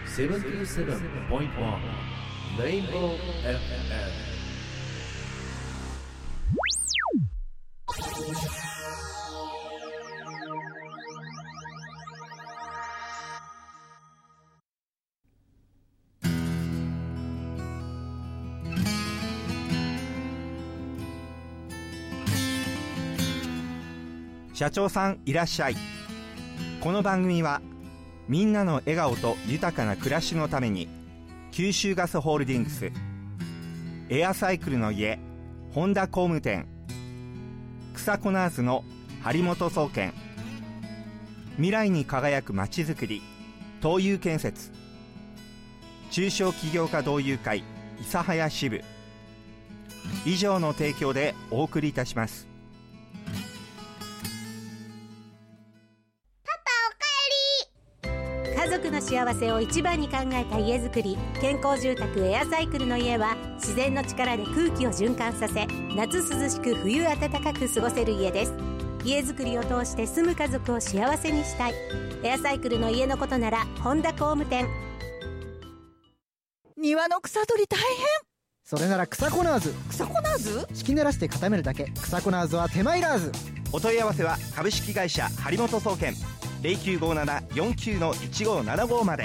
77.1 Rainbow FM。 社長さんいらっしゃい。この番組はみんなの笑顔と豊かな暮らしのために九州ガスホールディングス、エアサイクルの家本田工務店、草コナーズの張本総研、未来に輝くまちづくり東友建設、中小企業家同友会諫早支部以上の提供でお送りいたします。 家族の幸せを一番に考えた家づくり、健康住宅エアサイクルの家は自然の力で空気を循環させ、夏涼しく冬暖かく過ごせる家です。家づくりを通して住む家族を幸せにしたい。エアサイクルの家のことなら本田工務店。 庭の草取り大変。 それなら草コナーズ。 草コナーズ？ 敷き濡らして固めるだけ。草コナーズは手間いらず。 お問い合わせは株式会社張本総研 0957-49-1575 まで。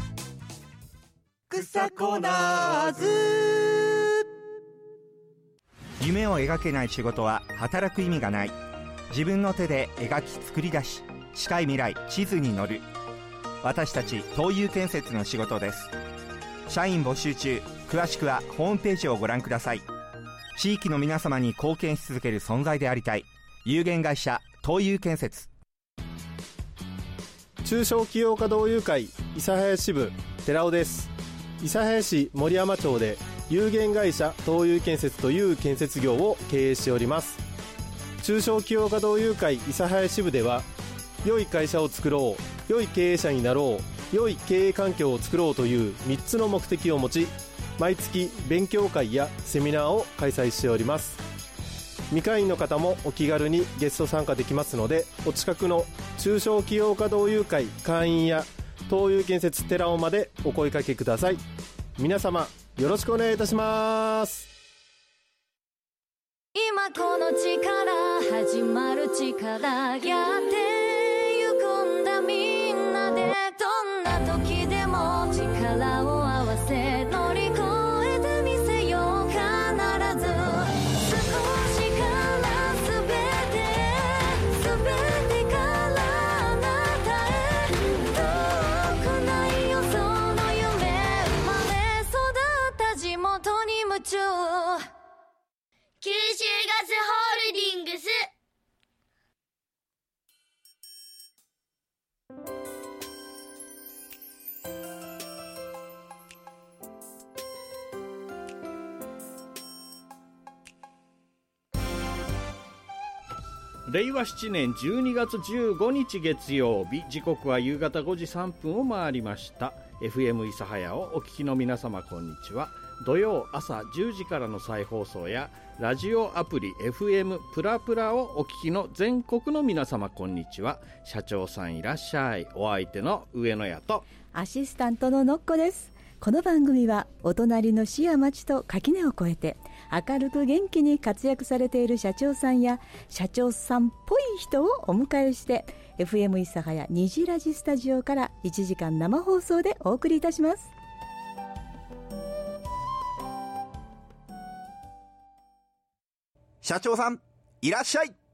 草コナーズ。 夢を描けない仕事は働く意味がない。自分の手で描き作り出し、近い未来地図に乗る。私たち東友建設の仕事です。社員募集中。詳しくはホームページをご覧ください。地域の皆様に貢献し続ける存在でありたい。有限会社東友建設。 中小企業家同友会諫早支部寺尾です。諫早市森山町で有限会社東友建設という建設業を経営しております。中小企業家同友会諫早支部では、良い会社を作ろう、良い経営者になろう、良い経営環境を作ろうという3つの目的を持ち、毎月勉強会やセミナーを開催しております。未会員の方もお気軽にゲスト参加できますので、お近くの中小企業家同友会会員や東友建設寺尾までお声掛けください。皆様よろしくお願いいたします。 今この力始まる力、やってゆくんだみんなで。どんな時でも力を合わせ乗り越えてみせよう。必ず少しから全てからあなたへ。遠くないよその夢。生まれ育った地元に夢中。九州ガスホールディングス。 令和7年12月15日月曜日、時刻は夕方5時3分を回りました。 FM 諫早をお聞きの皆様こんにちは。土曜朝10時からの再放送やラジオアプリ FM プラプラをお聞きの全国の皆様こんにちは。社長さんいらっしゃい。お相手の上野屋とアシスタントののっこです。この番組はお隣の市や町と垣根を越えて明るく元気に活躍されている社長さんや社長さんっぽい人をお迎えして FM 諫早虹ラジスタジオから1時間生放送でお送りいたします。 社長さんいらっしゃい。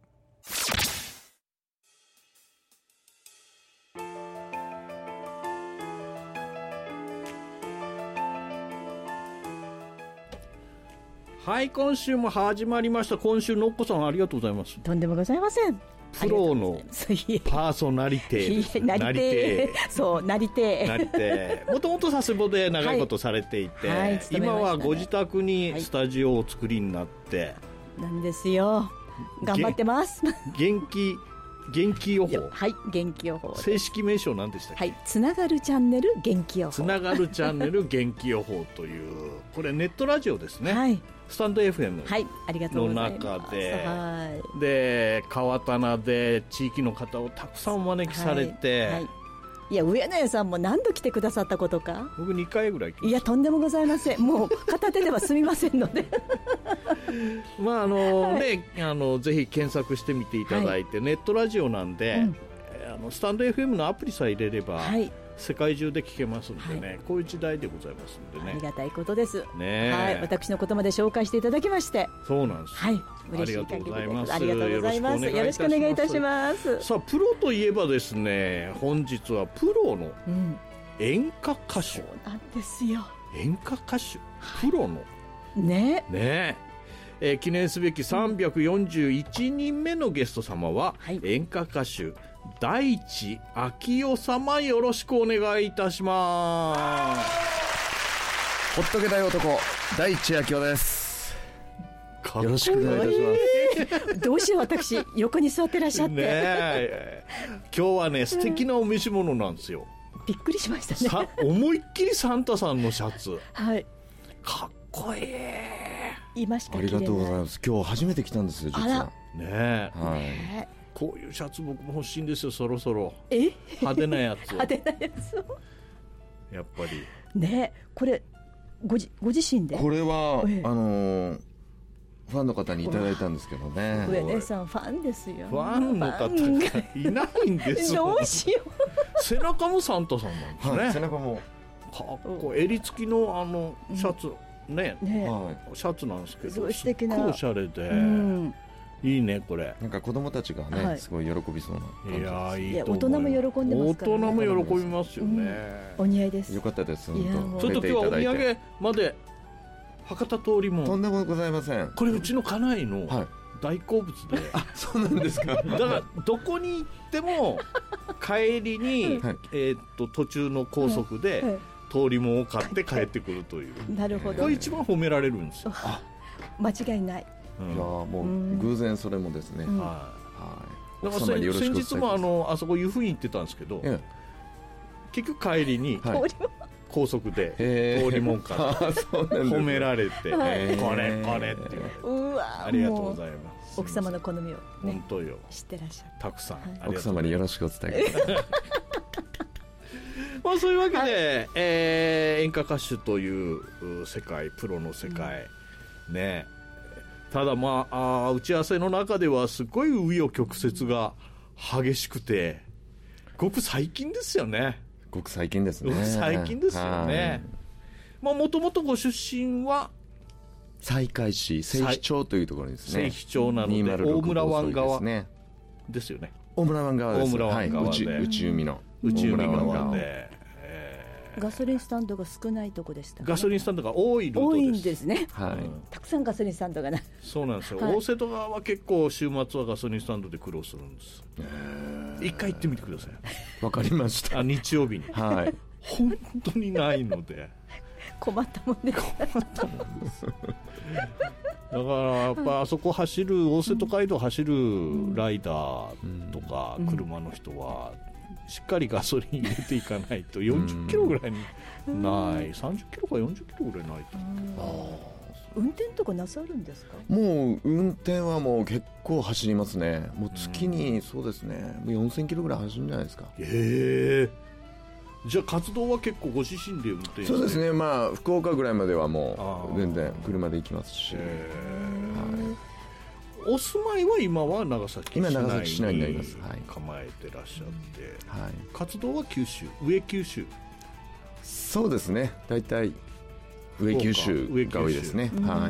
はい、今週も始まりました。今週のっこさんありがとうございます。 とんでもございません。 プロのパーソナリティなりてー。そう、なりてー。 もともと佐世保で長いことされていて、はい、今はご自宅にスタジオをお作りになって、 なんですよ。頑張ってます。 元気予報。 はい、元気予報。 正式名称何でしたっけ？ はい、つながるチャンネル元気予報。 つながるチャンネル元気予報という、これネットラジオですね。はい。スタンド FM の中で、はい、で川棚で地域の方をたくさんお招きされて、はいはい、 いや上野屋さんも何度来てくださったことか。 僕2回ぐらい来ました。 いやとんでもございません。もう片手では済みませんのでまあね、ぜひ検索してみていただいて、ネットラジオなんで、スタンド FM のアプリさえ入れれば、世界中で聞けますんでね、こういう時代でございますんでね、 ありがたいことです、 ね、 はい、私のことまで紹介していただきまして、 そうなんです、 はい、嬉しい限りです。ありがとうございます。よろしくお願いいたします。 さあプロといえばですね、本日はプロの演歌歌手、 そうなんですよ、 演歌歌手、プロのね記念すべき341人目のゲスト様は、演歌歌手大地昭夫様、よろしくお願いいたします。 ほっとけない男、大地昭夫です。よろしくお願いいたしますどうしよう、私横に座ってらっしゃってね、今日はね素敵なお召し物なんですよ。 びっくりしましたね。 思いっきりサンタさんのシャツ、 はい、 かっこいい。 今しかありがとうございます。今日初めて来たんですよ、実は。 ね、 はい、 こういうシャツ僕も欲しいんですよ、そろそろ。派手なやつを派手なやつをやっぱりね。これご自身で、 これはファンの方にいただいたんですけどね。 上根さんファンですよ。 ファンの方がいないんですよどうしよう背中もサンタさんなんですね、 背中もかっこ襟付きのシャツ、ね、シャツなんですけど、 すごい素敵な、 すっごいおしゃれで、いいねこれ。 なんか子供たちがね、すごい喜びそうな感じです。 いやいいと思います。大人も喜んでますからね。 大人も喜びますよね、 お似合いです。 よかったです。 ちょっと今日はお土産まで博多通りもとんでもございません。 これうちの家内の大好物で、 そうなんですか。だからどこに行っても帰りに、途中の高速で通りもんを買って帰ってくるという。 なるほど。 これ一番褒められるんですよ。 間違いない。 いやもう偶然それもですね。 はい。だから先日もあそこ湯布院行ってたんですけど、結局帰りに高速で通りもんから褒められて、これこれって言われて、ありがとうございます。 奥様の好みを本当よ、 知ってらっしゃる。 たくさん奥様によろしくお伝えください。 まあそういうわけで、演歌歌手という世界、プロの世界ね。ただまあ打ち合わせの中ではすごい紆余曲折が激しくて、ごく最近ですよね。 ごく最近ですね。 最近ですよね。まあもともとご出身は西海市西肥町というところですね。 西肥町なので大村湾側ですよね。 大村湾側です。 大村湾側で、 内海の内海側で、 ガソリンスタンドが少ないとこでした、ね。 ガソリンスタンドが多いルートです。 多いんですね。 はい。 たくさんガソリンスタンドがない。 そうなんですよ。大瀬戸川は結構週末はガソリンスタンドで苦労するんです。一回行ってみてください。 わかりました。 日曜日に。 はい。 本当にないので。 困ったもんです。 困ったもんです。だからやっぱあそこ走る大瀬戸街道走るライダーとか車の人はしっかりガソリン入れていかないと40キロぐらいにない30キロか40キロぐらいないと。 運転とかなさるんですか？ もう運転はもう結構走りますね。もう月にそうですね4000キロぐらい走るんじゃないですか。 じゃあ活動は結構ご自身で運転して。 そうですね。まあ福岡ぐらいまではもう全然車で行きますし、 お住まいは今は長崎市内に今長崎市内になります。 構えてらっしゃって、活動は九州、上九州。 そうですね。だいたい上九州が多いですね。はい。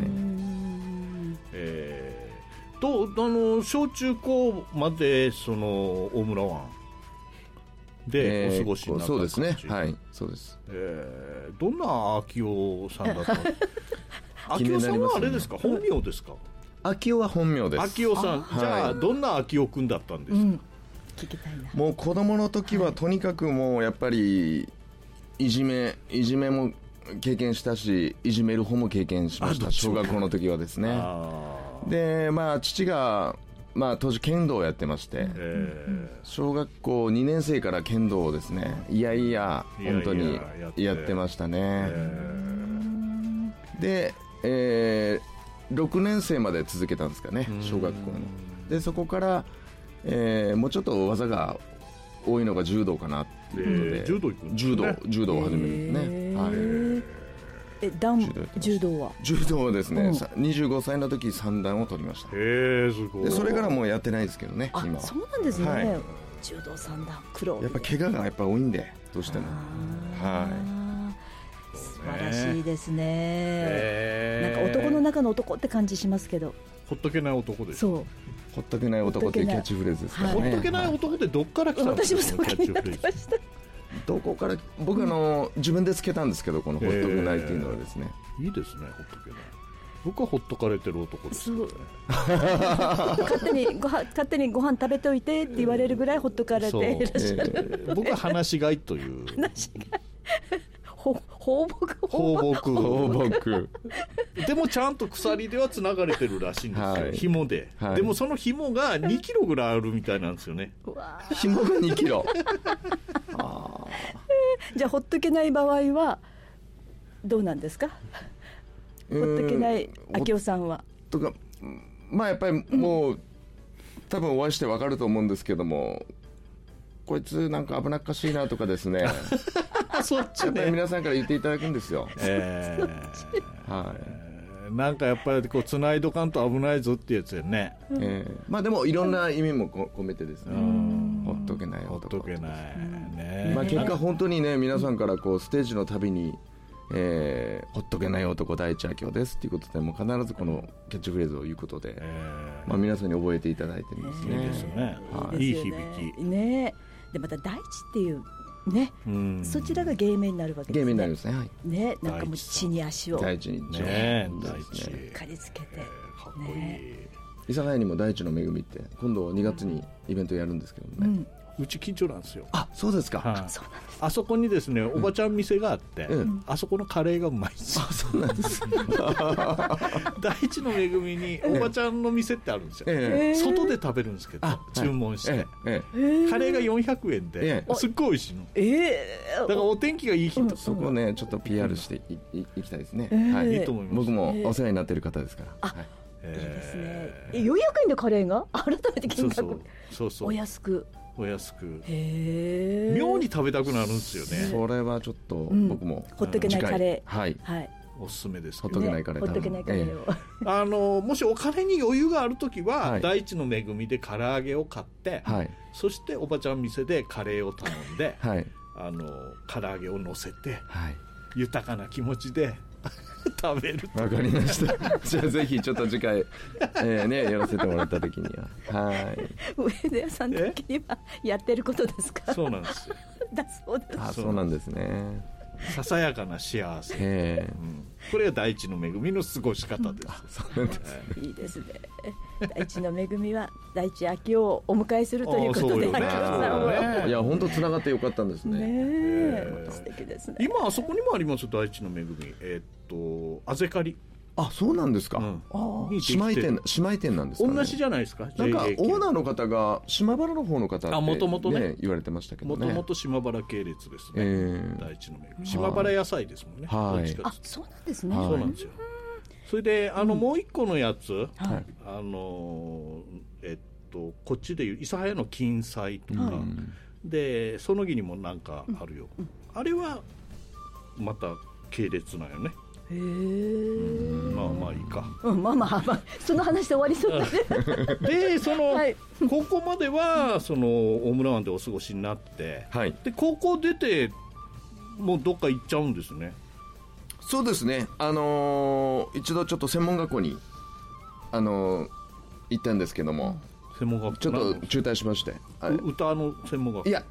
小中高までその大村湾でお過ごしになったそうですね。はい、そうです。 どんな昭夫さんだったの？昭夫さんはあれですか、本名ですか？ 昭夫は本名です。 昭夫さん、じゃあどんな昭夫君だったんですか？ 聞きたいな。 もう子供の時はとにかくもうやっぱりいじめも経験したし、いじめる方も経験しました。小学校の時はですね。でまあ父が当時剣道をやってまして、小学校2年生から剣道をですね本当にやってましたね。で、6年生まで続けたんですかね、小学校の。でそこから、もうちょっと技が多いのが柔道かなっていうことで、柔道を始めるんですね。はい。 柔道はですね、25歳の時3段を取りました。 すごい。 でそれからもうやってないですけどね。今はそうなんですね、はい、柔道3段苦労、 やっぱ怪我がやっぱ多いんでどうしても、はい、 素晴らしいですね、なんか男の中の男って感じしますけど、 ほっとけない男です。 そう、 ほっとけない男っていうキャッチフレーズですからね。 ほっとけない男ってどっから来たんですか？ 私もそう気になってました。 どこから、僕自分でつけたんですけど、このほっとけないっていうのはですね、 いいですね、ほっとけない。僕はほっとかれてる男ですね。 勝手にご飯食べておいてって言われるぐらいほっとかれていらっしゃる。 僕は話し飼いという話し飼い放牧でもちゃんと鎖ではつながれてるらしいんですよ、はい、紐で、はい、でもその紐が2キロぐらいあるみたいなんですよね。 紐が2キロじゃあほっとけない場合はどうなんですか？ほっとけない明夫さんはとか、まあやっぱりもう、多分お会いして分かると思うんですけども、こいつなんか危なっかしいなとかですねそっちね、 やっぱり皆さんから言っていただくんですよ、 はい、なんかやっぱりこう繋いどかんと危ないぞってやつやね、 まあでもいろんな意味も込めてですね、ほっとけない男、 ほっとけない、ね、 まあ、結果本当にね、皆さんからこうステージのたびに、ほっとけない男第一明夫ですっていうことで、もう必ずこのキャッチフレーズを言うことで、まあ、皆さんに覚えていただいてるんですね。 いいですね、はい、いい響きね。でまた第一っていうね、そちらが芸名になるわけですね。 芸名になりますね、はい、 ね、なんかもう地に足を第一にね、 しっかりつけて、 かっこいい、ね、 諫早にも第一の恵みって今度2月にイベントやるんですけどね、 うち近所なんですよ。 あ、そうですか、 そうなんです。 あそこにですね、おばちゃん店があって、あそこのカレーがうまいんですよ。 あ、そうなんです第一の恵みにおばちゃんの店ってあるんですよ、外で食べるんですけど、注文して、カレーが400円で、すっごい美味しいの、だからお天気がいい日とそこね、ちょっと PR していきたいですね、はい、 いいと思います。 僕もお世話になっている方ですから、 いいですね。400円でカレーが改めて金額そうお安く妙に食べたくなるんですよね。 それはちょっと僕もほっとけないカレー、 はいおすすめですけど、ほっとけないカレー、 ほっとけないカレーをもしお金に余裕があるときは、第一の恵みで唐揚げを買って、そしておばちゃん店でカレーを頼んで、唐揚げを乗せて、豊かな気持ちで食べる。 わかりましたじゃあぜひちょっと次回やらせてもらった時には、はい、 上田屋さん的にはやってることですか？ そうなんですよだそうです。 あ、そうなんですね。 ささやかな幸せ、これが第一の恵みの過ごし方です、 そうなんです、 いいですね。第一の恵みは第一明夫をお迎えするということで、明夫さんは、 いや本当つながってよかったんですね。 素敵ですね。 今あそこにもあります、第一の恵み、あぜかり。 あ、そうなんですか、姉妹店なんですかね。 同じじゃないですか。 なんかオーナーの方が島原の方の方ってもともとね言われてましたけどね。 もともと島原系列ですね、第一の恵み。島原野菜ですもんね、 あ、そうなんですね。 そうなんですよ。それでもう一個のやつ、こっちでいう諫早の金彩とか、でその木にもなんかあるよ、あれはまた系列なんよね。まあまあいいか、 まあその話で終わりそうだねで高校までは大村湾でお過ごしになって、で高校出てもうどっか行っちゃうんですね。 そうですね、一度ちょっと専門学校に行ったんですけども、 専門学校ちょっと中退しまして、 歌の専門学校、 いや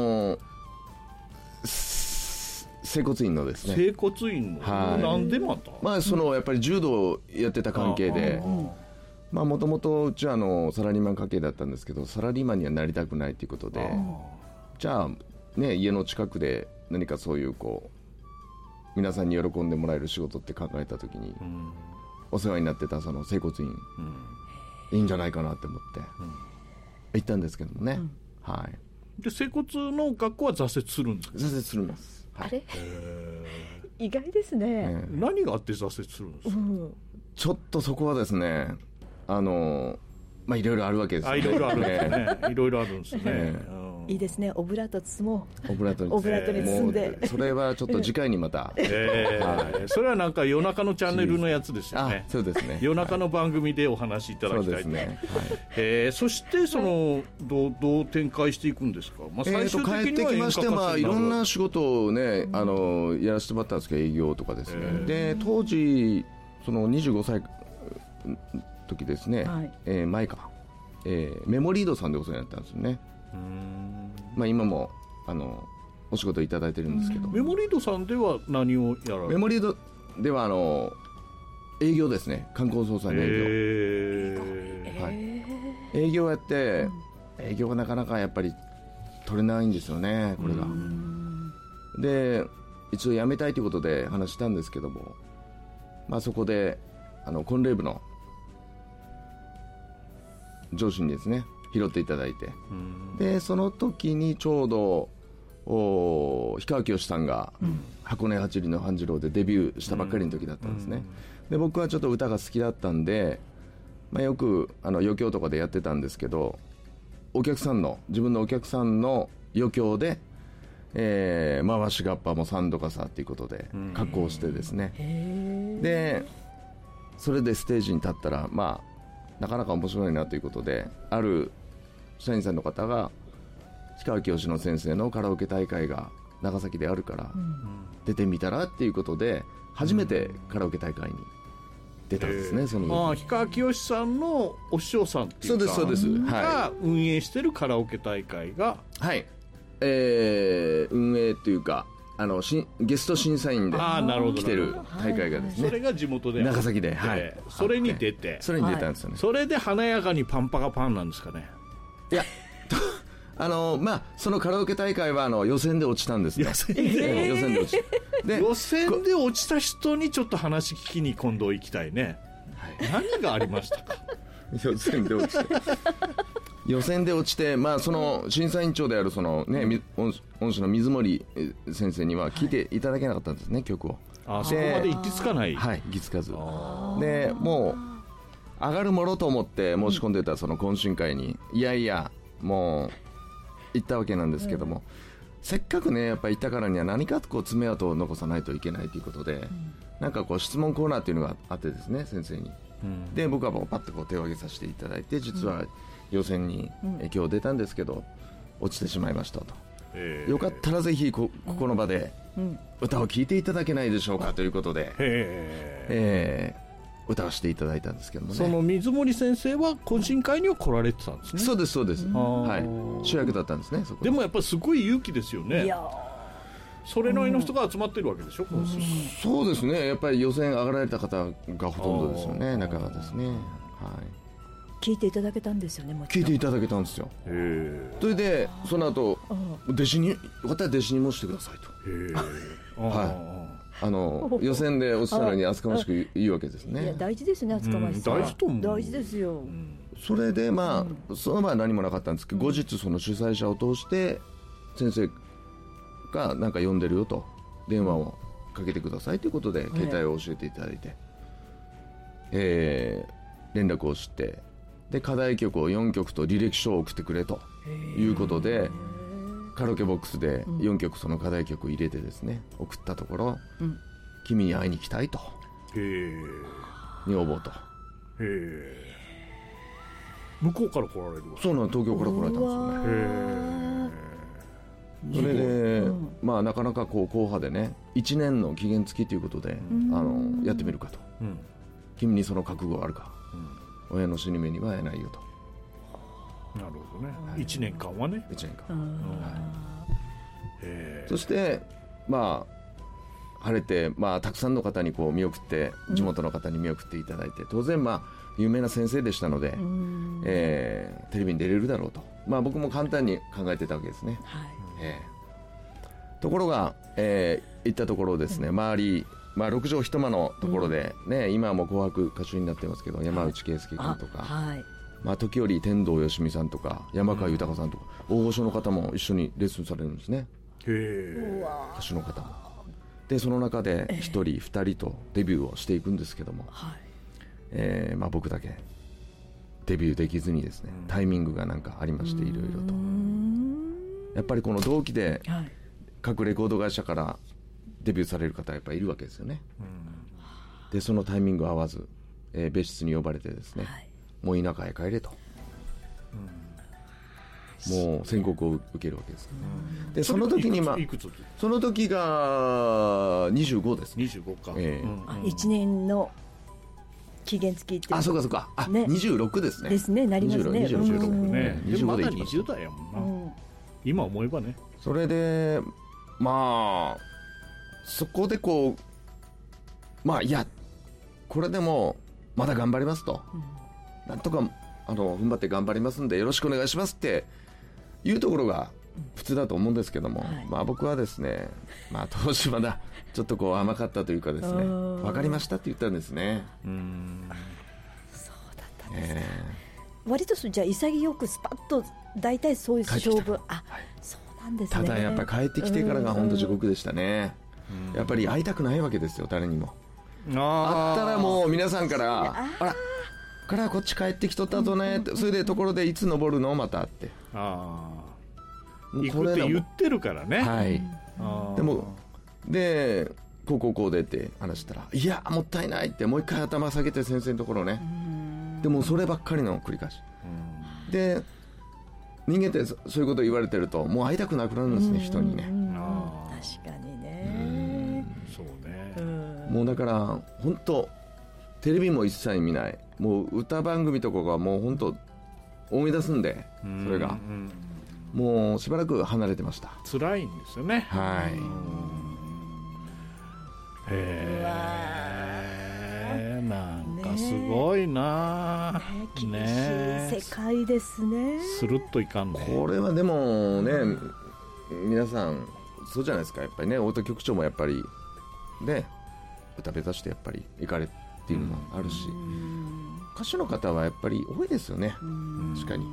整骨院のですね。 整骨院の、なんでまた、 やっぱり柔道をやってた関係で、もともとうちはサラリーマン家系だったんですけど、サラリーマンにはなりたくないということで、じゃあね、家の近くで何かそういう皆さんに喜んでもらえる仕事って考えたときに、お世話になってたその整骨院、いいんじゃないかなって思って行ったんですけどもね、 で整骨の学校は挫折するんですか？ 挫折するんです。 あれ意外ですね。 何があって挫折するんですか？ ちょっとそこはですね、いろいろあるわけですよね。 いろいろあるんですね。いろいろあるんですね。 いいですね、オブラート包もオブラートにオブラートに包んで、 もうそれはちょっと次回にまた、 それはなんか夜中のチャンネルのやつですよね。 そうですね、 夜中の番組でお話しいただきたいと。 そうですね、そしてどう展開していくんですか。最終的帰ってにはきまして、いろんな仕事をね、やらせてもらったんですけど、営業とかですね。で当時その25歳の時ですね、前か、メモリードさんでお世話になったんですよね。今もお仕事いただいてるんですけど、 メモリードさんでは何をやられる。 メモリードでは営業ですね、観光総裁の営業、営業やって、営業がなかなかやっぱり取れないんですよね、これが。で一度辞めたいということで話したんですけども、そこで婚礼部の上司にですね拾っていただいて、でその時にちょうど氷川きよしさんが箱根八里の半次郎でデビューしたばっかりの時だったんですね。で僕はちょっと歌が好きだったんで、よく余興とかでやってたんですけど、自分のお客さんの余興で、回しがっぱも三度かさっていうことで格好をしてですね、でそれでステージに立ったら、なかなか面白いなということで、ある社員さんの方が氷川きよしの先生のカラオケ大会が長崎であるから出てみたらっていうことで、初めてカラオケ大会に出たんですね。その氷川きよしさんのお師匠さんっていうか、 そうです、 が運営してるカラオケ大会が、 運営というかゲスト審査員で来てる大会がですね、 それが地元で長崎で、 それに出て、 それに出たんですよね。それで華やかにパンパカパンなんですかね。 いやそのカラオケ大会は予選で落ちたんですね。予選で落ちで予選で落ちた人にちょっと話聞きに今度行きたいね、何がありましたか。 予選で落ちて、その審査委員長であるその、恩師の水森先生には聞いていただけなかったんですね、曲を。 そこまで行き着かない。 行き着かずで、もう上がるものと思って申し込んでたその懇親会に、もう行ったわけなんですけども、せっかくねやっぱ行ったからには何か爪痕を残さないといけないということで、なんか質問コーナーっていうのがあってですね、先生に。で僕はパッと手を挙げさせていただいて、実は予選に今日出たんですけど落ちてしまいましたと、よかったらぜひここの場で歌を聴いていただけないでしょうかということで、歌わせていただいたんですけどもね。 その水森先生は懇親会には来られてたんですね。 そうです、主役だったんですね、そこでもやっぱりすごい勇気ですよね。それなりの人が集まってるわけでしょ、 そうですね、やっぱり予選上がられた方がほとんどですよね、中がですね。 聞いていただけたんですよね。 聞いていただけたんですよ。それでその後弟子にもしてくださいと。予選で落ちたのに厚かましく言うわけですね。 いや大事ですね、厚かましさ。大事ですよ。 それでその場は何もなかったんですけど、後日その主催者を通して先生がなんか呼んでるよと電話をかけてくださいということで携帯を教えていただいて、連絡をして、で課題曲を4曲と履歴書を送ってくれということで、カラオケボックスで4曲その課題曲を入れてですね送ったところ、君に会いに来たいと女房と向こうから来られるわ。 そうなん、東京から来られたんですよね。それで、なかなか硬派でね、1年の期限付きということで、やってみるかと、君にその覚悟あるか、親の死に目には会えないよと。 なるほどね、1年間はね。 1年間、そして晴れて、たくさんの方に見送って、地元の方に見送っていただいて、当然有名な先生でしたので、テレビに出れるだろうと、僕も簡単に考えてたわけですね。ところが、行ったところですね、周り、6畳一間のところで、今はもう紅白歌手になってますけど、山内圭介君とか、時折天童よしみさんとか山川豊さんとか、大御所の方も一緒にレッスンされるんですね。歌手の方もで、その中で1人2人とデビューをしていくんですけども、僕だけデビューできずにですね、タイミングがなんかありまして、いろいろとやっぱりこの同期で各レコード会社からデビューされる方やっぱりいるわけですよね、でそのタイミング合わず、別室に呼ばれてですね、もう田舎へ帰れと、もう宣告を受けるわけです、でその時にその時が25です、 25か、 1年の期限付きっていう、 そうかそうか、26ですねですね、なりますね、 26ね、でもまだ 25で 20代やもんな、今思えばね。 それでまあそこでこういやこれでもまだ頑張りますと、なんとか踏ん張って頑張りますんでよろしくお願いしますっていうところが普通だと思うんですけども、僕はですね、当時まだちょっとこう甘かったというかですね、分かりましたって言ったんですね。 そうだったんですね、割とじゃあ潔くスパッと大体そういう勝負、そうなんですね。 ただやっぱり帰ってきてからが本当地獄でしたね、やっぱり会いたくないわけですよ、誰にも。会ったらもう皆さんからからこっち帰ってきとったぞねって、それでところでいつ登るのまたって行くって言ってるからね、 でもでこうでって話したら、いやもったいないってもう一回頭下げて先生のところね、でもそればっかりの繰り返しで、人間ってそういうこと言われてるともう会いたくなくなるんですね、人にね。 確かにね、 そうね、 もうだから本当テレビも一切見ない、もう歌番組とかがもう本当思い出すんで、それがもうしばらく離れてました。 辛いんですよね。なんかすごいな、 厳しい世界ですね。 スルッといかんね。 これはでもね、皆さんそうじゃないですか、やっぱりね、太田局長もやっぱりね、歌下手してやっぱり行かれっていうのもあるし、歌手の方はやっぱり多いですよね、確かに。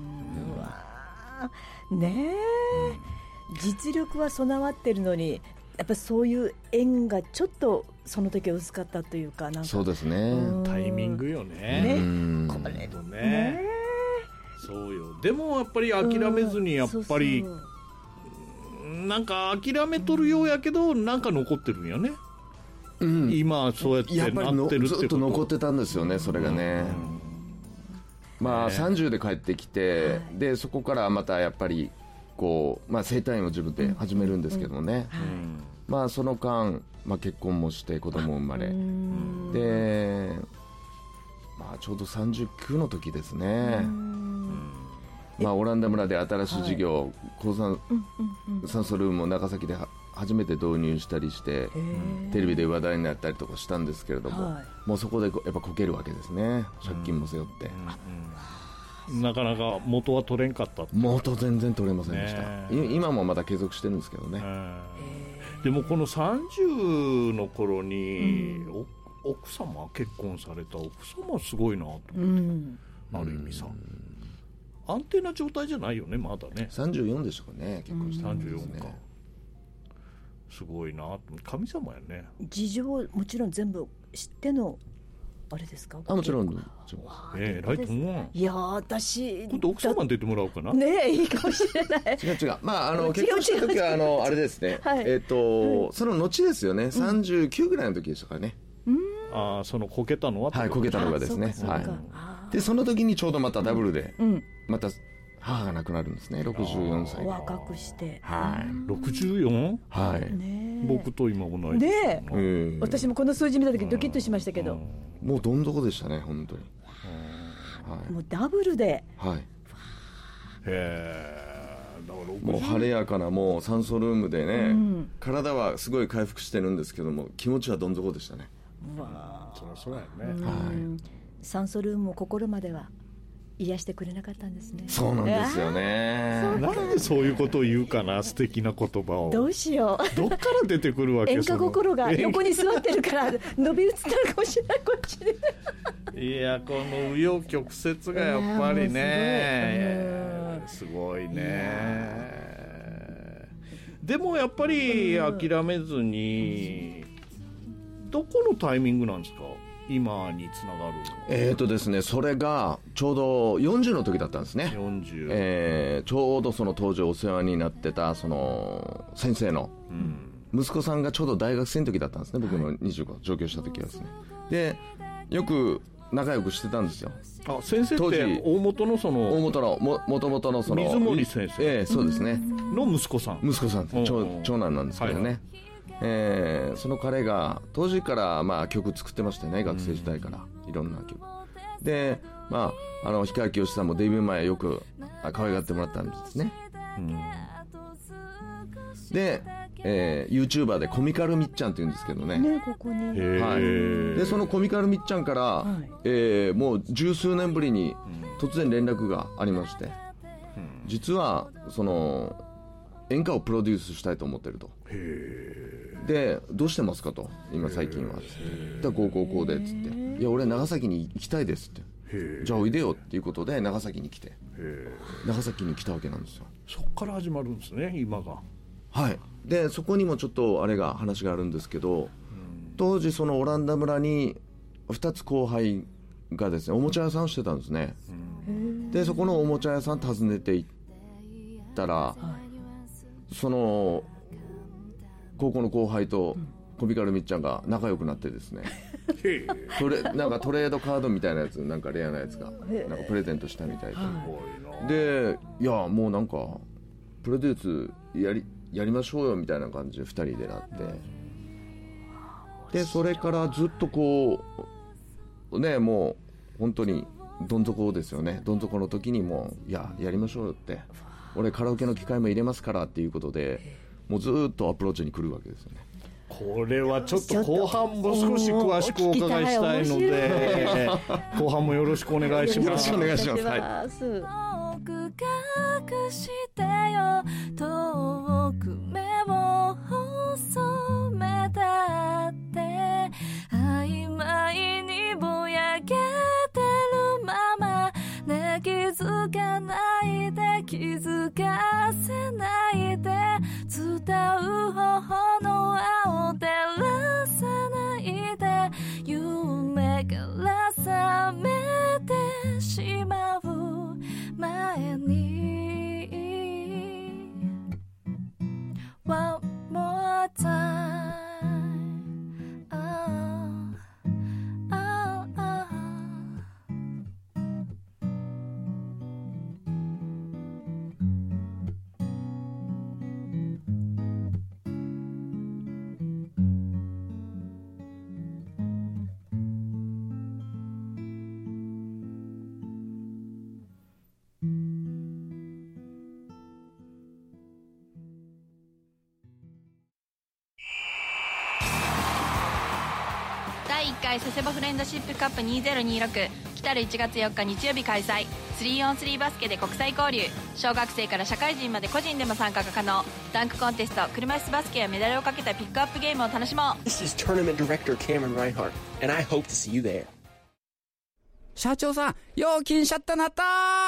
ねえ、実力は備わってるのにやっぱそういう縁がちょっとその時は薄かったというか、なんかそうですね、 タイミングよね。 これね、 そうよ。でもやっぱり諦めずに、やっぱりなんか諦めとるようやけどなんか残ってるんよね、今そうやってなってるってこと、 ずっと残ってたんですよね、それがね。30で帰ってきて、でそこからまたやっぱりこう、整体院を自分で始めるんですけどもね、その間、結婚もして子供生まれで、ちょうど39の時ですね、オランダ村で新しい事業、高山酸素ルームを長崎で初めて導入したりして、テレビで話題になったりとかしたんですけれども、もうそこでやっぱこけるわけですね、借金も背負って、 なかなか元は取れんかった。 元全然取れませんでした、今もまだ継続してるんですけどね。 でもこの30の頃に、奥様結婚された奥様すごいなと思って、ある意味さ、安定な状態じゃないよね、まだね。 34でしたかね、結婚したんですね。 34か、すごいな、神様やね。 事情もちろん全部知ってのあれですか？ もちろん。 偉いと思う。 いや私今度奥様に出てもらおうかな。 ねえ、いいかもしれない。 違う結婚した時はあれですね、その後ですよね、39ぐらいの時でしたからね。 そのこけたのは、 こけたのがですね、でその時にちょうどまたダブルで、また母が亡くなるんですね、64歳。 若くして。 64？僕と今同い年。私もこの数字見た時ドキッとしましたけど。 もうどん底でしたね、本当に。 もうダブルで。 もう晴れやかなもう酸素ルームでね、体はすごい回復してるんですけども、気持ちはどん底でしたね。 そうやね。 酸素ルームも心までは癒してくれなかったんですね。 そうなんですよね。 なんでそういうことを言うかな、素敵な言葉を。 どうしよう。 どっから出てくるわけ？ 演歌心が横に座ってるから伸び移ったのかもしれない、こっちで。 いや、この紆余曲折がやっぱりね、すごいね。でもやっぱり諦めずに、どこのタイミングなんですか？ 今につながる？ ですね、それがちょうど40の時だったんですね。 40、 ちょうどその当時お世話になってたその先生の息子さんがちょうど大学生の時だったんですね。僕の25上京した時はですね。でよく仲良くしてたんですよ。 あ、先生って大元のその元々のその水森先生、 そうですね、 の息子さん長男なんですけどね、その彼が当時からまあ曲作ってましたよね。学生時代からいろんな曲で、まあ氷川きよしさんもデビュー前よく可愛がってもらったんですね、で、YouTuber でコミカルみっちゃんって言うんですけどね。 ここね。 はい。でそのコミカルみっちゃんから、もう十数年ぶりに突然連絡がありまして、実はその演歌をプロデュースしたいと思ってると。でどうしてますかと、今最近は。でこうでっつって、いや俺長崎に行きたいですって。じゃあおいでよっていうことで長崎に来て、長崎に来たわけなんですよ。 そっから始まるんですね、今が。 はい。でそこにもちょっと話があるんですけど、当時そのオランダ村に2つ後輩がですねおもちゃ屋さんをしてたんですね。でそこのおもちゃ屋さん訪ねて行ったら、その高校の後輩とコミカルみっちゃんが仲良くなってですねなんかトレードカードみたいなやつ、なんかレアなやつがなんかプレゼントしたみたいで、いやもうなんかプロデュースやりましょうよみたいな感じで2人でなって、でそれからずっとこうね、もう本当にどん底ですよね。どん底の時にもやりましょうよって、俺カラオケの機会も入れますからっていうことで、もうずっとアプローチに来るわけですよね。 これはちょっと後半も少し詳しくお伺いしたいので、後半もよろしくお願いします。 よろしくお願いします。 遠く隠してよ、遠く目を細めたって曖昧にぼやけてるままね、気づかないで気づかせないで、伝う頬の青照らさないで、夢から覚めてしまう前に One more time、 第1回佐世保フレンドシップカップ2026、来たる1月4日日曜日開催。 3on3 バスケで国際交流、小学生から社会人まで個人でも参加が可能。ダンクコンテスト、車椅子バスケやメダルをかけたピックアップゲームを楽しもう。 This is Tournament Director Cameron Reinhardt and I hope to see you there。 社長さん、料金シャッターなったー。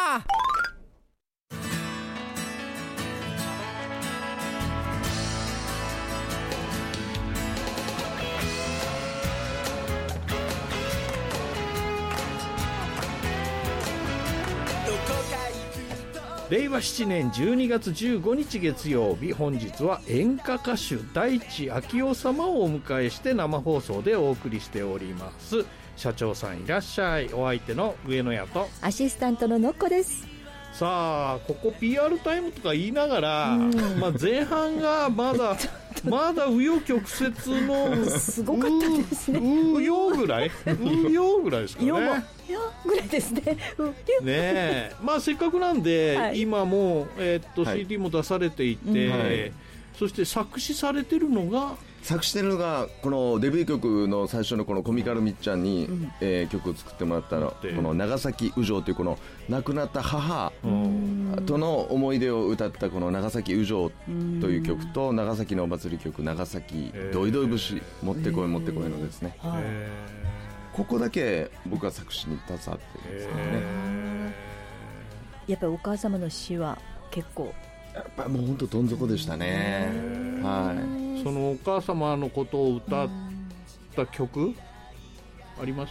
令和7年12月15日月曜日、本日は演歌歌手大地昭夫様をお迎えして生放送でお送りしております。社長さんいらっしゃい。お相手の上野屋とアシスタントののっこです。 さあここ PR タイムとか言いながら、前半がまだ紆余曲折のすごかったですね。 紆余ぐらいですかね。 ぐらいですね。 ねえ、まあせっかくなんで、今もCD も出されていて、そして作詞されてるのがこのデビュー曲の最初のこのコミカルみっちゃんに、曲を作ってもらったの、この長崎宇城というこの亡くなった母との思い出を歌ったこの長崎宇城という曲と、長崎のお祭り曲長崎どいどい節もってこいもってこいのですね、ここだけ僕は作詞に携わってるんですよね。 やっぱりお母様の詩は結構やっぱもう本当どん底でしたね。 そのお母様のことを歌った曲あります？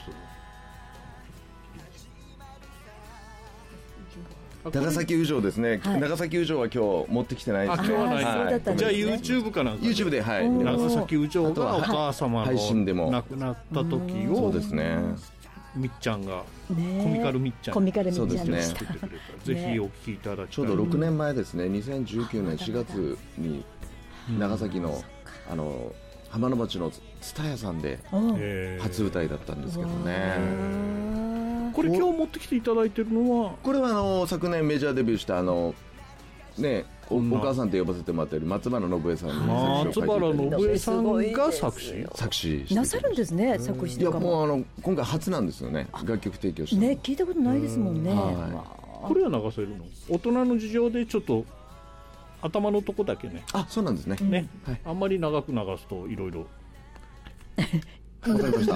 長崎宇城ですね、 はい、 長崎宇城は今日持ってきてないですね。 今日はない、 そうだったんですね。 じゃあ YouTube かなんか YouTube で、はい、 長崎宇城がお母様配信でもの亡くなった時を、 そうですね、 みっちゃんが、 ね、 コミカルみっちゃん、 コミカルみっちゃんでした。 ね、 ぜひお聞きいただきたい。 ちょうど6年前ですね、2019年4月に長崎の、浜野町の蔦屋さんで初歌いだったんですけどね。 これ今日持ってきていただいてるのは、 これは昨年メジャーデビューしたね、お母さんと呼ばせてもらっている松原信江さんに松原信江さんが作詞なさるんですね。作詞とかも。 いや、もう今回初なんですよね、楽曲提供してね、聞いたことないですもんね。 これは流せるの？大人の事情でちょっと頭のとこだけね。 あ、そうなんですね。 ね、はい、あんまり長く流すといろいろ。 わかりました。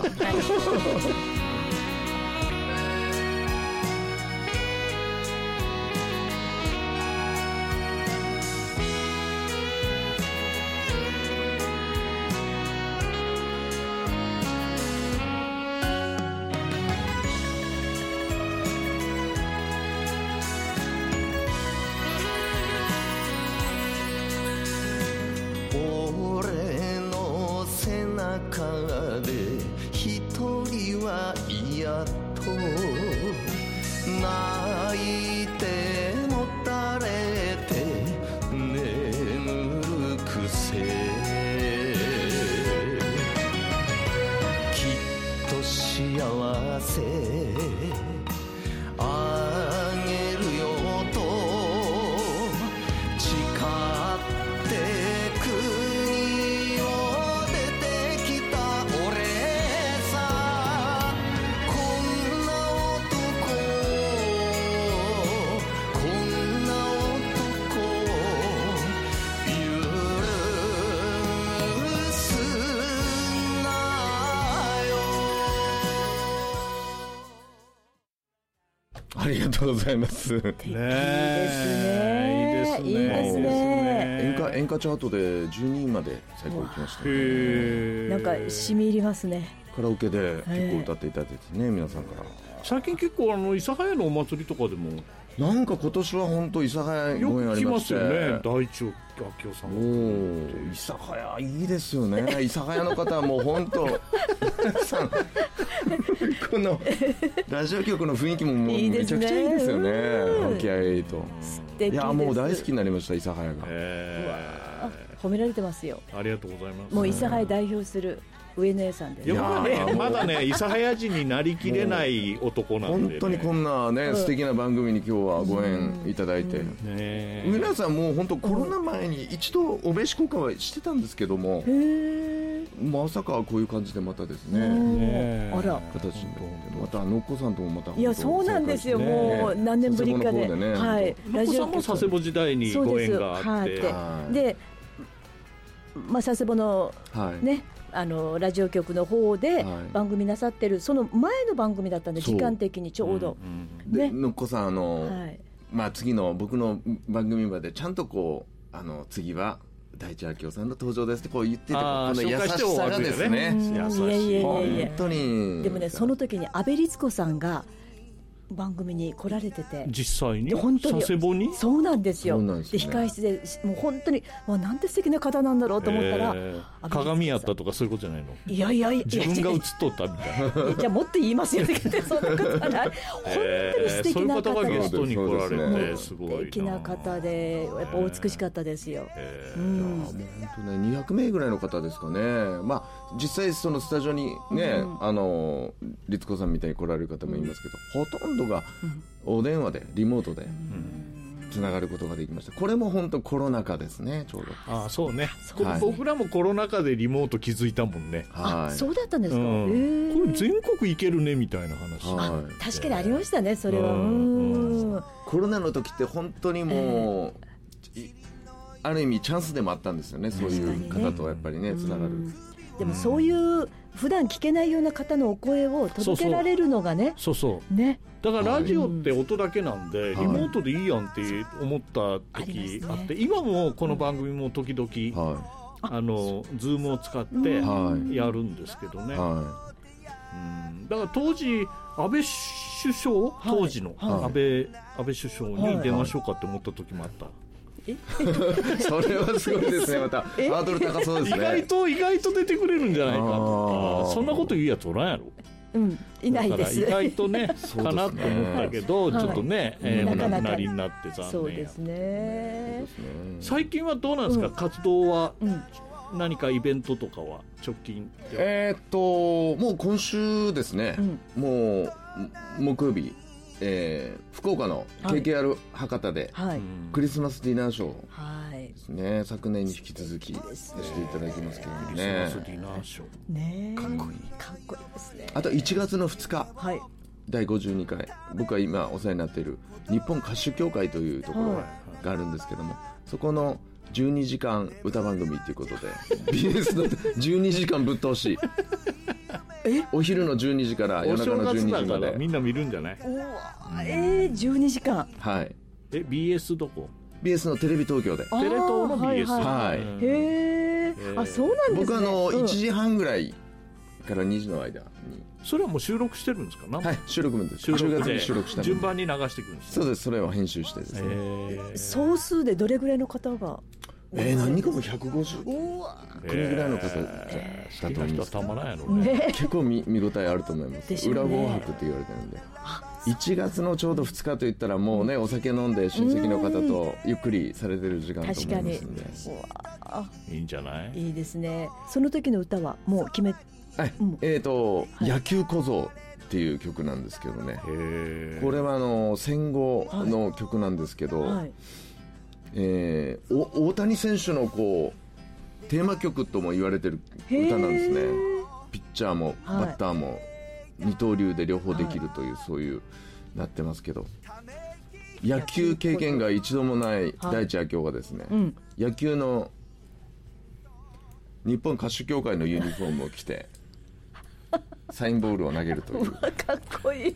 ありがとうございます。 いいですね。いいですね。 演歌チャートで12位まで最高行きました。 なんか染み入りますね。 カラオケで結構歌っていただいてね、皆さんから。 最近結構諫早のお祭りとかでもなんか今年は本当諫早ご縁ありまして、 よく来ますよね。大地明夫さんが。 諫早いいですよね。諫早の方はもう本当皆さんこのラジオ局の雰囲気ももうめちゃくちゃいいですよね。和気あいと。いやもう大好きになりました諫早が。 褒められてますよ。 ありがとうございます。 もう諫早代表する上野さんです。 まだね諫早人になりきれない男なんで、ね、 本当にこんなね素敵な番組に今日はご縁いただいて、上野さんもう本当コロナ前に一度おべし交換はしてたんですけども、まさかこういう感じでまたですね、 あら形にまたのっこさんともまたいやそうなんですよ。もう何年ぶりかで、 はい、のっこさんも佐世保時代にご縁があって、 で佐世保のね、ラジオ局の方で番組なさってるその前の番組だったんで、時間的にちょうど、 でのっこさん次の僕の番組までちゃんとこう次は大地明夫さんの登場ですってこう言ってて、この優しさがですね、本当に。 でもね、その時に阿部律子さんが番組に来られてて、 実際に本当に佐世保にそうなんですよ。で控室でもう本当になんて素敵な方なんだろうと思ったら、 鏡やったとかそういうことじゃないの？ いや自分が映っとったみたいな。 じゃあもっと言いますよね。そんなことはない。本当に素敵な方で、 そういう方がゲストに来られてすごい素敵な方で、やっぱお美しかったですよ。 もう本当ね200名ぐらいの方ですかね。実際そのスタジオにね、律子さんみたいに来られる方もいますけど、ほとんどがお電話でリモートでつながることができました。これも本当コロナ禍ですね、ちょうど。 そうね、僕らもコロナ禍でリモート気づいたもんね。 そうだったんですか。これ全国行けるねみたいな話。 確かにありましたね、それは。 コロナの時って本当にもうある意味チャンスでもあったんですよね。そういう方とやっぱりねつながる。 でもそういう普段聞けないような方のお声を届けられるのがね、ね、 だからラジオって音だけなんで、リモートでいいやんって思った時あって、今もこの番組も時々ズームを使ってやるんですけどね。 だから当時安倍首相、当時の安倍首相に電話しようかって思った時もあった。 それはすごいですね。またハードル高そうですね。 意外と出てくれるんじゃないかと。そんなこと言うやつおらんやろ。 いないです。 意外とねかなと思ったけど、ちょっとねお亡くなりになって残念。 そうですね。 最近はどうなんですか、活動は。何かイベントとかは直近では。 もう今週ですね、もう木曜日、福岡の KKR 博多でクリスマスディナーショーですね、昨年に引き続きしていただきますけどもね。 クリスマスディナーショーね、 かっこいいですね。 あと1月の2日、第52回僕は今お世話になっている日本歌手協会というところがあるんですけども、そこの12時間歌番組ということでBS の12時間ぶっ通しお昼の12時から夜中の12時までみんな見るんじゃない ？12時間。 はい。 BS どこ？ BS のテレビ東京で。 テレ東の BS。 はい。 へえ。そうなんですね。 僕1時半ぐらいから2時の間に。 それはもう収録してるんですか？ はい、収録分です。 収録で収録した順番に流していくんです。 そうです。それを編集してですね。 総数でどれぐらいの方が？ 何人かも150組ぐらいの方だと思います。 たまらんやろね。 結構見応えあると思います。裏紅白って言われてるんで。1月のちょうど2日といったらもうね、お酒飲んで親戚の方とゆっくりされてる時間と思いますんで。 いいんじゃない？ いいですね。その時の歌はもう決め。 野球小僧っていう曲なんですけどね。これは戦後の曲なんですけど、大谷選手のテーマ曲とも言われてる歌なんですね。ピッチャーもバッターも二刀流で両方できるという、そういうなってますけど、野球経験が一度もない大地明夫がですね、野球の日本歌手協会のユニフォームを着てサインボールを投げるという。 かっこいい。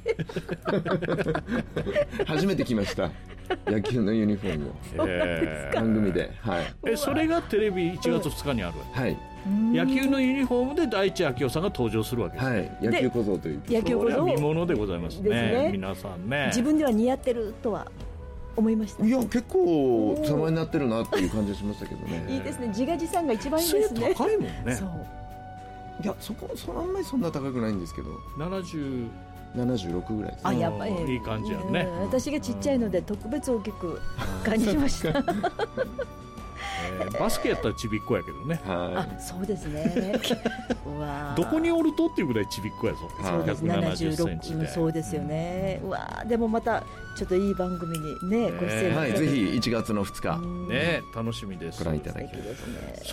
初めて着ました野球のユニフォームを番組で。 それがテレビ1月2日にあるわけ。 はい。 野球のユニフォームで大地明夫さんが登場するわけです。 はい。野球小僧という。 野球小僧。 見ものでございますね。皆さんね。 自分では似合ってるとは思いました。 いや、結構様になってるなっていう感じがしましたけどね。 いいですね。自画自賛が一番いいですね。 高いもんね。 そう。 いや、あんまりそんな高くないんですけど。76ぐらいです。 やっぱりいい感じやね。 私がちっちゃいので特別大きく感じました。 バスケやったらちびっこやけどね。 そうですね。 どこにおるとっていうぐらいちびっこやぞ。 170センチで。そうですよね。でもまたちょっといい番組にねご出演。 はい、ぜひ1月の2日ね、楽しみです。 ご覧いただきます。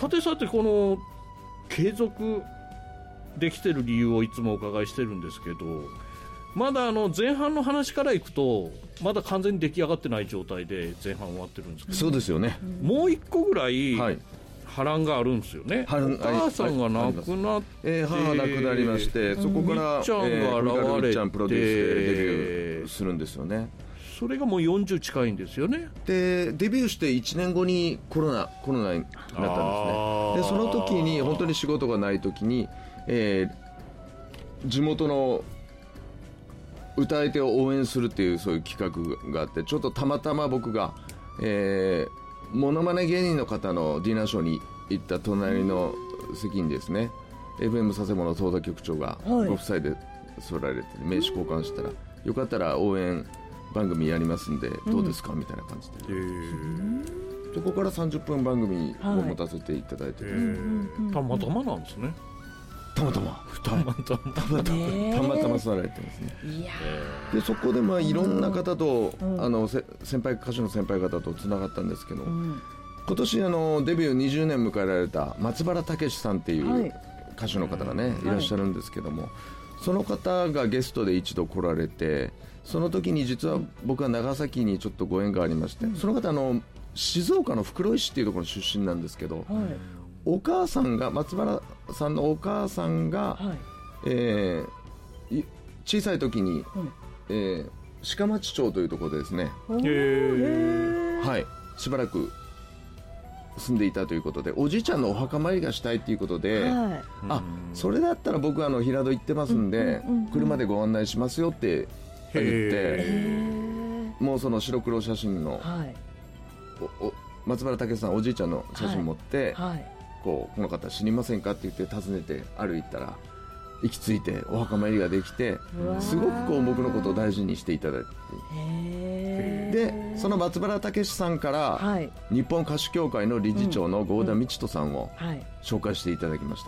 さてこの継続できてる理由をいつもお伺いしてるんですけど、まだ前半の話からいくとまだ完全に出来上がってない状態で前半終わってるんですけど。 そうですよね。 もう一個ぐらい波乱があるんですよね。お母さんが亡くなって、 母が亡くなりまして、そこからみっちゃんが現れて、 みっちゃんプロデュースでデビューするんですよね。 それがもう40近いんですよね。 でデビューして1年後にコロナになったんですね。でその時に本当に仕事がない時に、地元の歌い手を応援するっていうそういう企画があって、ちょっとたまたま僕が、モノマネ芸人の方のディナーショーに行った隣の席にですね、FM 佐世保の東田局長がご夫妻で座られて名刺交換したら、よかったら応援番組やりますんでどうですか、みたいな感じで、そこから30分番組を持たせていただいて、 たまたまなんですね。 たまたま座られてますね。でそこでいろんな方と、歌手の先輩方とつながったんですけど、今年デビュー20年迎えられた松原健さんっていう歌手の方がね、いらっしゃるんですけども、その方がゲストで一度来られて、その時に実は僕は長崎にちょっとご縁がありまして、その方静岡の袋井市っていうところの出身なんですけど、お母さんが松原さんのお母さんが、小さい時に、鹿町町というところでですね、しばらく住んでいたということで、おじいちゃんのお墓参りがしたいということで、それだったら僕は平戸行ってますんで、車でご案内しますよって言って、もうその白黒写真の、松原武さんおじいちゃんの写真持って、この方知りませんかって言って訪ねて歩いたら行き着いてお墓参りができて、すごく僕のことを大事にしていただいて、でその松原武さんから、日本歌手協会の理事長の合田道人さんを紹介していただきました。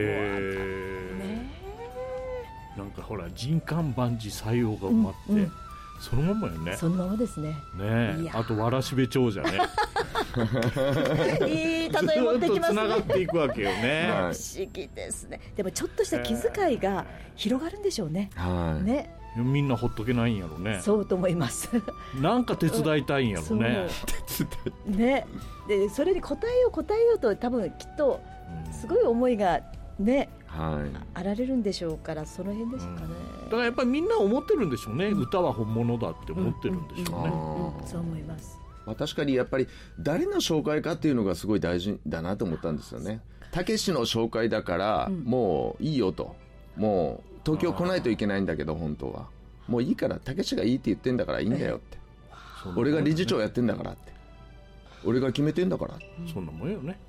なんかほら人漢万事採用が埋まって、そのままよね。 そのままですね。 あとわらしべ長者ね。 いい例え持ってきますね。 ずっとつながっていくわけよね。 不思議ですね。でもちょっとした気遣いが広がるんでしょうね。ね。 みんなほっとけないんやろね。 そうと思います。 なんか手伝いたいんやろね。 ね。でそれに応えようと多分きっとすごい思いがね。あられるんでしょうから、その辺でしょうかね。 だからやっぱりみんな思ってるんでしょうね、歌は本物だって思ってるんでしょうね。 そう思います。 確かにやっぱり誰の紹介かっていうのがすごい大事だなと思ったんですよね。たけしの紹介だから、もういいよと、もう東京来ないといけないんだけど本当はもういいから、たけしがいいって言ってんだからいいんだよって、俺が理事長やってんだからって、俺が決めてんだから、 そんなもんよね。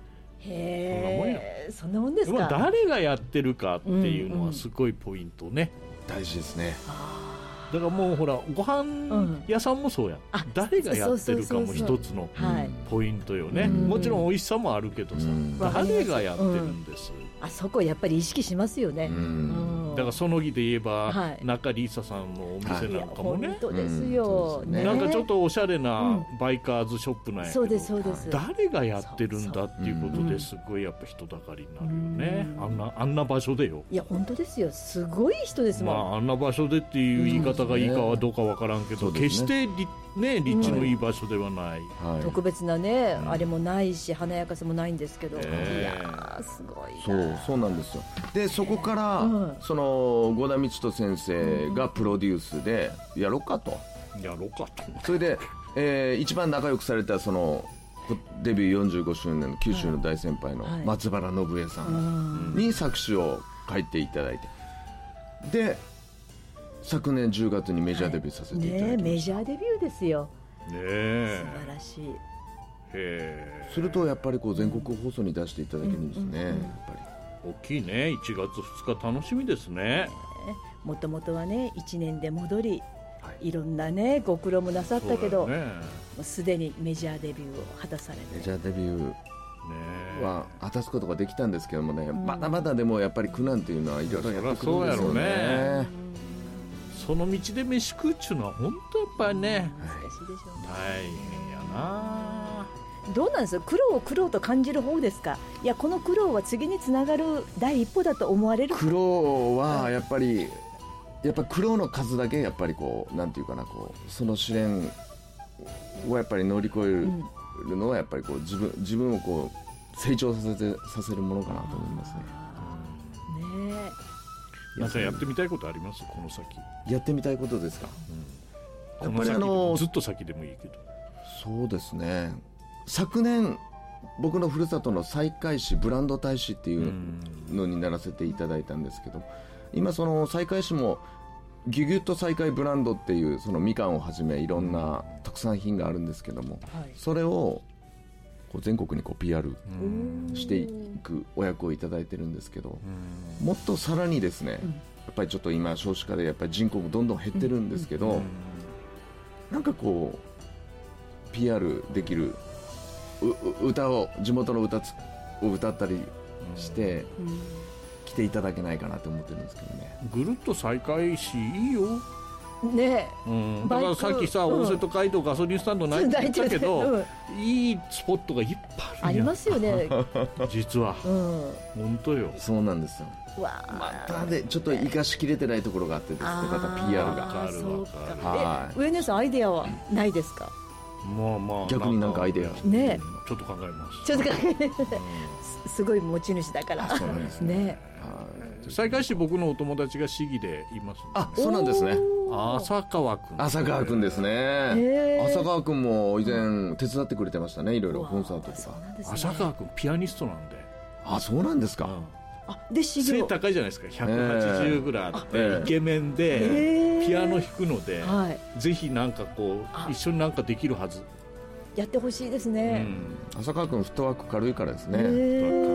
そんなもんですか。 誰がやってるかっていうのはすごいポイントね。 大事ですね。 だからもうほらご飯屋さんもそうや、誰がやってるかも一つのポイントよね。もちろん美味しさもあるけどさ、誰がやってるんです。 そこやっぱり意識しますよね。 だからその日で言えば、中里依紗さんのお店なんかもね、 本当ですよ、 なんかちょっとおしゃれなバイカーズショップなんやけど、誰がやってるんだっていうことですごいやっぱ人だかりになるよね。あんな場所でよ。 いや本当ですよ、すごい人ですもん。 あんな場所でっていう言い方がいいかはどうかわからんけど、決して立地のいい場所ではない、 特別なね、あれもないし華やかさもないんですけど、いやすごいな。 そうなんですよ。でそこから、その合田道人先生がプロデュースでやろうかと、それで、一番仲良くされたそのデビュー45周年の九州の大先輩の松原信江さんに作詞を書いていただいて、で昨年10月にメジャーデビューさせていただきました。 メジャーデビューですよ。 素晴らしい。 するとやっぱり全国放送に出していただけるんですね。やっぱり大きいね。1月2日楽しみですね。 もともとはね1年で戻り、いろんなねご苦労もなさったけど、もうすでにメジャーデビューを果たされて、 メジャーデビューは果たすことができたんですけどもね、まだまだでもやっぱり苦難というのはいろいろやってくるんですよね。 その道で飯食うっちゅうのは本当やっぱりね、 難しいでしょうね。 大変やな。 どうなんですか、苦労と感じる方ですか。いやこの苦労は次につながる第一歩だと思われる。 苦労はやっぱり苦労の数だけやっぱりなんていうかな、その試練をやっぱり乗り越えるのはやっぱり自分を成長させるものかなと思いますね。 なんかやってみたいことあります？この先やってみたいことですか。 やっぱりずっと先でもいいけど。 そうですね、昨年僕のふるさとの西海市ブランド大使っていうのにならせていただいたんですけど、今その西海市もギュギュッと西海ブランドっていうそのみかんをはじめいろんな特産品があるんですけども、それを全国にPRしていくお役をいただいてるんですけど、もっとさらにですね、やっぱりちょっと今少子化でやっぱり人口もどんどん減ってるんですけど、なんかPR できる歌を、地元の歌を歌ったりして来ていただけないかなと思ってるんですけどね。 ぐるっと再開しいいよね。 だからさっきさ、大瀬戸街道ガソリンスタンドないって言ったけど、いいスポットがいっぱいありますよね。 実は本当よ。 そうなんですよ。またでちょっと生かしきれてないところがあってですね、また PR が。 上根さんアイデアはないですか？ 逆になんかアイデアね、 ちょっと考えます。 ちょっと考えすごい持ち主だからそうなんですね。 西海市僕のお友達が市議でいます。 そうなんですね。 浅川くんですね。浅川くんも以前手伝ってくれてましたね、いろいろコンサートとか。 浅川くんピアニストなんで。 そうなんですか。 で背高いじゃないですか。180ぐらいあって、イケメンでピアノ弾くので、ぜひなんかこう一緒になんかできるはず。 やってほしいですね。 浅川くんフットワーク軽いからですね。 ぜひ一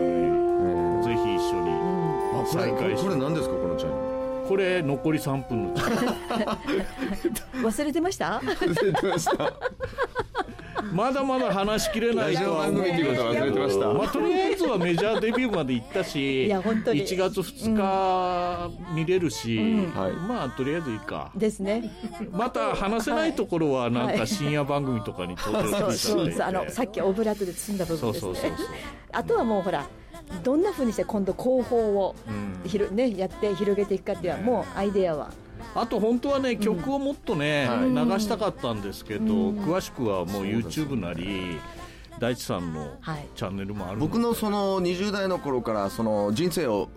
緒に再会して。 これ何ですか、このチャイム。 これ残り3分のチャイム。忘れてました？ 忘れてました。 まだまだ話しきれないとは思う。とりあえずはメジャーデビューまで行ったし、1月2日見れるし、まあとりあえずいいかですね。 また話せないところはなんか深夜番組とかに登場していただいて、 さっきオブラートで包んだ部分ですね。あとはもうほら、どんな風にして今度広報をやって広げていくかっていうのはもうアイデアは。 あと本当はね、曲をもっとね、流したかったんですけど、詳しくはもう YouTube なり大地さんのチャンネルもあるので、 僕のその20代の頃からその人生を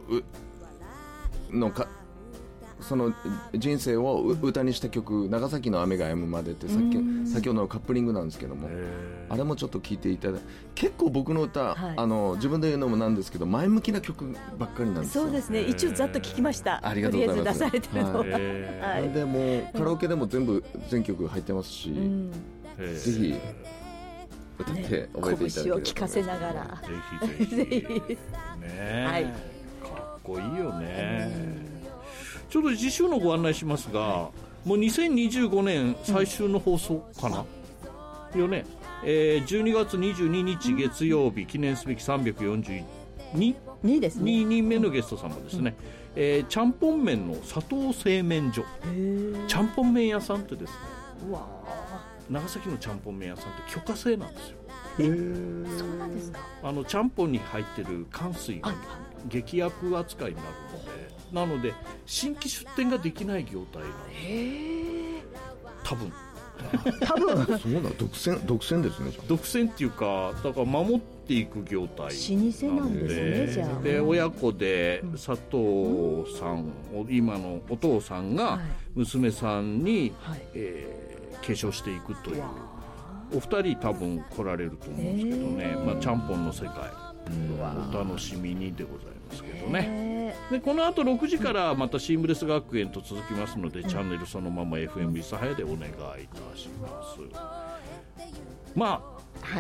歌にした曲、長崎の雨が止むまでって先ほどのカップリングなんですけども、あれもちょっと聴いていただいて、結構僕の歌、自分で言うのもなんですけど前向きな曲ばっかりなんですよ。 そうですね、一応ざっと聴きました。 ありがとうございます。 とりあえず出されてるのは、 でもカラオケでも全曲入ってますし、ぜひ歌って覚えていただければ。 拳を聴かせながらぜひね、かっこいいよね。ちょっと次週のご案内しますが、もう2025年最終の放送かな、よね。12月22日月曜日、記念すべき342 ですね。 2人目のゲスト様ですね。ちゃんぽん麺の佐藤製麺所、ちゃんぽん麺屋さんってですね、長崎のちゃんぽん麺屋さんって許可制なんですよ。 そうなんですか。 ちゃんぽんに入ってる乾水が劇薬扱いになるので新規出店ができない業態なので、多分そうだ、独占ですね。 独占っていうか、だから守っていく業態老舗なんですね。じゃあで親子で佐藤さん、今のお父さんが娘さんに、継承していくというお二人多分来られると思うんですけどね、ちゃんぽんの世界お楽しみにでございますけどね。でこの後6時からまたシームレス学園と続きますので、チャンネルそのまま FM 諫早でお願いいたします。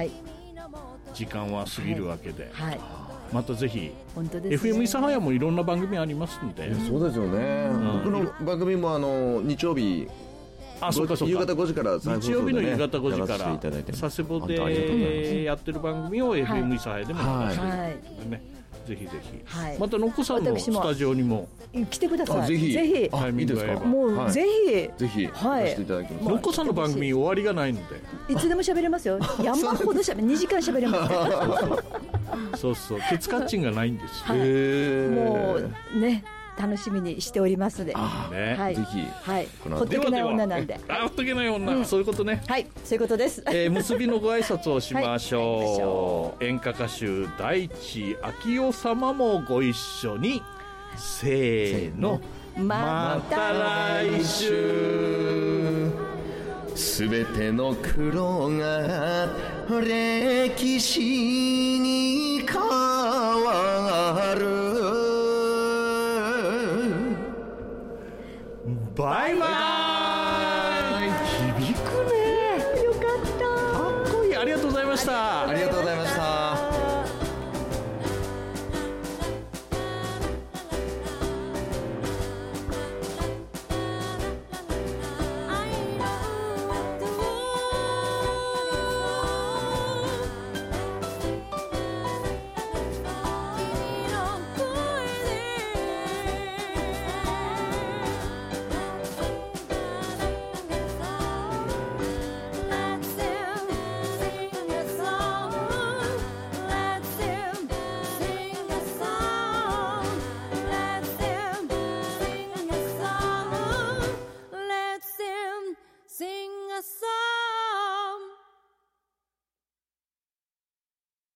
時間は過ぎるわけで、またぜひ FM 諫早もいろんな番組ありますので。 そうですよね、僕の番組も日曜日そうか夕方5時から再放送で、 日曜日の夕方5時から佐世保でやってる番組を FM 諫早でも流しているのでね、ぜひぜひ、またのっこさんのスタジオにも来てください。 ぜひタイミングが合えば、 もうぜひしていただきます。 のっこさんの番組終わりがないので、 いつでも喋れますよ。山ほど2時間喋れますそうそう、ケツカッチンがないんですよ。 もうね、楽しみにしておりますので、 ぜひ、 ほっとけない女なんで、 ほっとけない女、そういうことね。 そういうことです。 結びのご挨拶をしましょう。演歌歌手大地昭代様もご一緒に、せーの、また来週。 すべての苦労が歴史に